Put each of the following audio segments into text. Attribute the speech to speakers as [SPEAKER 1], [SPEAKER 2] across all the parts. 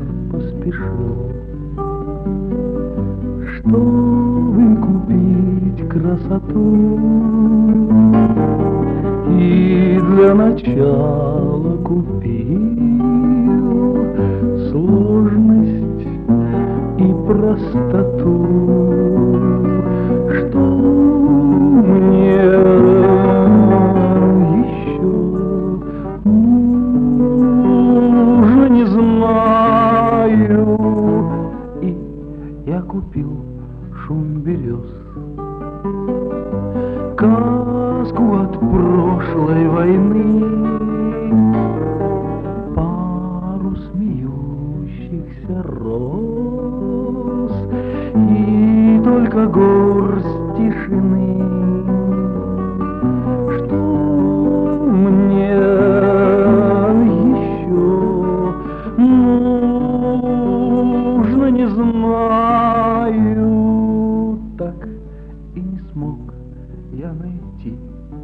[SPEAKER 1] поспешил, чтобы купить красоту. И для начала купил сложность и простоту. Что мне еще нужно, не знаю. И я купил шум берез, каску от прошлой войны, пару смеющихся роз и только горсть тишины. Что мне еще нужно, не знаю. Так и не смог я найти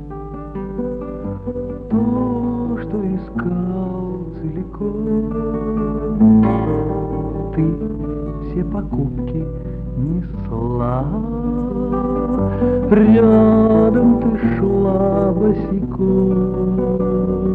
[SPEAKER 1] то, что искал целиком. Ты все покупки несла, рядом ты шла босиком.